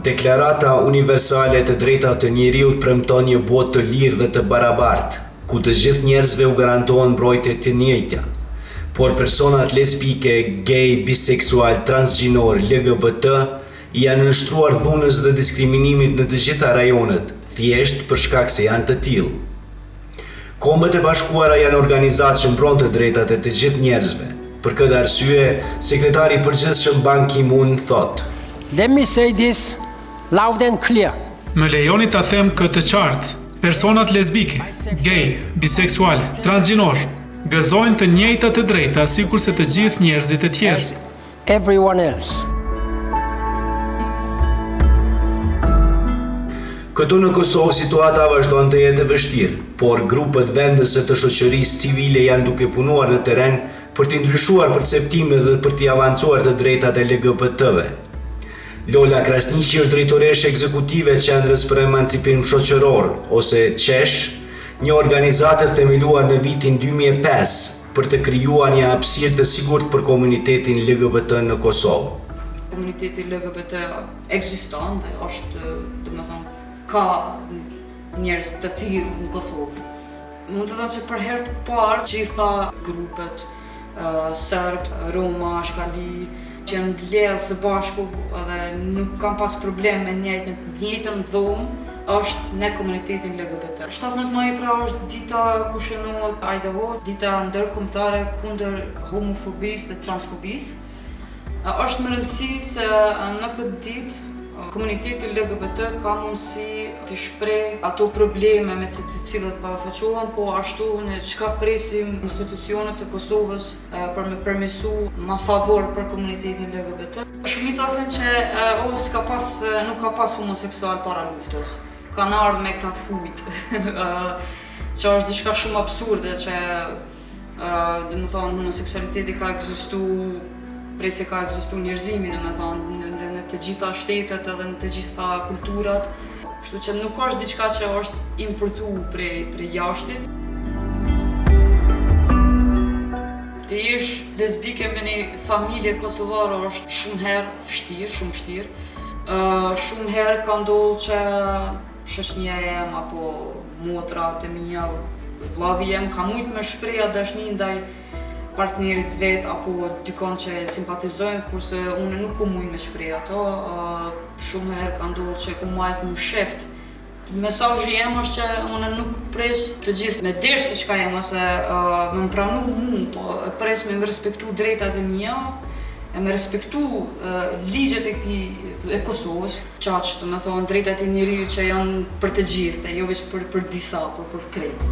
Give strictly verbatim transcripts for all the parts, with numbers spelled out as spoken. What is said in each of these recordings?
Deklarata universale të drejtave të njeriut premton një botë të lirë dhe të barabartë, ku të gjithë njerëzve u garantohen mbrojtje të njëjta. Por personat lesbike, gay, biseksual, transgjinor, L G B T janë nënshtruar dhunës dhe diskriminimit në të gjitha rajonet, thjesht për shkak se janë të tillë. Kombët e Bashkuara janë organizatë që mbron të drejtat e të gjithë njerëzve. Për këtë arsye, sekretari i përgjithshëm Ban Ki-moon thotë: Let me say this loud and clear. Më lejoni ta them këtë qartë. Personat lesbike, gay, biseksual, transgjinor gëzojnë të njëjtat të drejta sikurse të gjithë njerëzit e tjerë. Everyone else. Këtu në Kosovë situata vazhdon të jetë e vështirë, por grupet vendese të shoqërisë civile janë duke punuar në terren për të ndryshuar perceptimet dhe për të avancuar të drejtat e L G B T-ve. Lola Krasniqi është drejtoreshe ekzekutive e Qendrës për Emancipim Shoqëror, ose Qesh, një organizatë e themeluar në vitin dy mijë e pesë për të krijuar një hapësirë të sigurt për komunitetin L G B T në Kosovë. Komuniteti L G B T ekziston dhe është, domethënë, ka njerëz të tillë në Kosovë. Mund të them se për herë të parë gjitha grupet, uh, serb, roma, shkali, që janë lidhur së bashku edhe nuk kanë pas problem me njëjtën me të njëjtën dhomë, është në komunitetin L G B T. shtatëmbëdhjetë maj pra është dita ku shënohet I D H, dita ndërkombëtare kundër homofobisë dhe transfobisë. Është më rëndësi se në këtë ditë komuniteti L G B T ka mundësi të shpreh ato probleme me të cilat ballafaqohen, po ashtu ne çka presim institucionet e Kosovës për me permesu ma favor për komunitetin L G B T. Shumica thënë që o s'ka pas, nuk ka pas homoseksual para luftës, kanë ardhur me këta të hujt, që është diçka shumë absurde që dhe më thonë homoseksualiteti ka ekzistu prej se ka ekzistu njerëzimi, dhe me thonë, në, në të gjitha shtetet edhe në të gjitha kulturat, kështu që nuk është diçka që është importu prej, prej jashtit. Të jesh lesbike me një familje kosovare është shumë herë vështirë, shumë vështirë. Uh, shumë herë ka ndodhur që shoqënia jem apo motrat e mia, vllavi jem ka mujt me shpreha dashni ndaj partnerit vet apo dikon që simpatizojnë, kurse unë nuk ku mujt me shpreh ato. Uh, shumë herë ka ndodhur që ku majt më sheft. Mesazhi jem është që unë nuk pres të gjithë me desh se çka jem ose uh, me më pranu mu, po pres me më respektu drejtat e mia, e me respektu uh, ligjet e këtij e Kosovës, çaq, do të thonë drejtat e njeriut që janë për të gjithë, jo vetëm për për disa, por për krejt.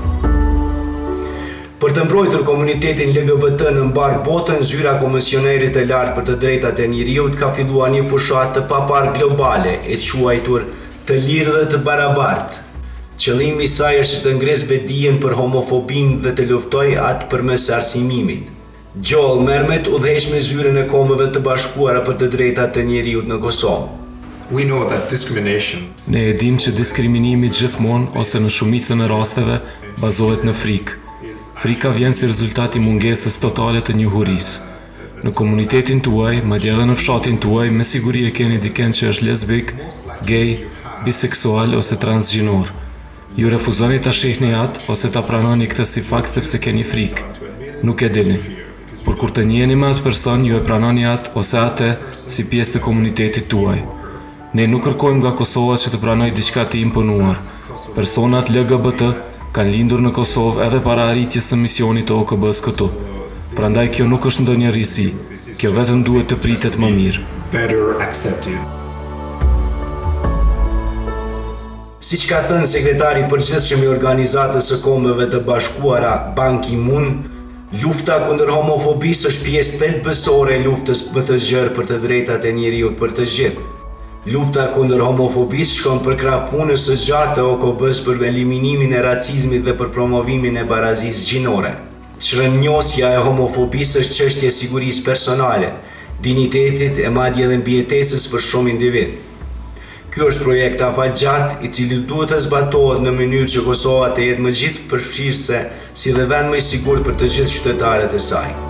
Për të mbrojtur komunitetin L G B T në mbar botën, zyra Komisionerit të Lartë për të drejtat e njeriut ka filluar një fushatë të papar globale, e quajtur të lirë dhe të barabartë. Qëllimi i saj është të ngresë bedijen për homofobinë dhe të luftojë atë përmes arsimimit. Gjoll Mermet udhëheq me zyrën e Kombëve të Bashkuara për të drejtat e njeriut në Kosovë. We know that discrimination. Ne e dim që diskriminimi gjithmonë ose në shumicën e rasteve bazohet në frikë. Frika vjen si rezultat i mungesës totale të njohurisë. Në komunitetin tuaj, madje edhe në fshatin tuaj, me siguri e keni dikën që është lesbik, gay, biseksual ose transgjinor. Ju refuzoni ta shihni atë ose ta pranoni këtë si fakt sepse keni frikë. Nuk e dini. Por kur të njiheni me atë person, ju e pranoni atë ose atë si pjesë të komunitetit tuaj. Ne nuk kërkojmë nga Kosova që të pranojë diçka të imponuar. Personat L G B T kanë lindur në Kosovë edhe para arritjes së misionit të O K B-s këtu. Prandaj kjo nuk është ndonjë risi, kjo vetëm duhet të pritet më mirë. Better accepted. Siç ka thënë sekretari i përgjithshëm i Organizatës së Kombëve të Bashkuara Ban Ki-moon, lufta kundër homofobisë është pjesë thelbësore e luftës më të gjerë për të drejtat e njeriut për të gjithë. Lufta kundër homofobisë shkon përkrah punës së gjatë të O K B-s për eliminimin e racizmit dhe për promovimin e barazisë gjinore. Çrënjosja e homofobisë është çështje e sigurisë personale, dinjitetit e madje edhe mbijetesës për shumë individ. Ky është projekt afatgjatë i cili duhet të zbatohet në mënyrë që Kosova të jetë më gjithë përfshirëse si dhe vend më i sigurt për të gjithë qytetarët e saj.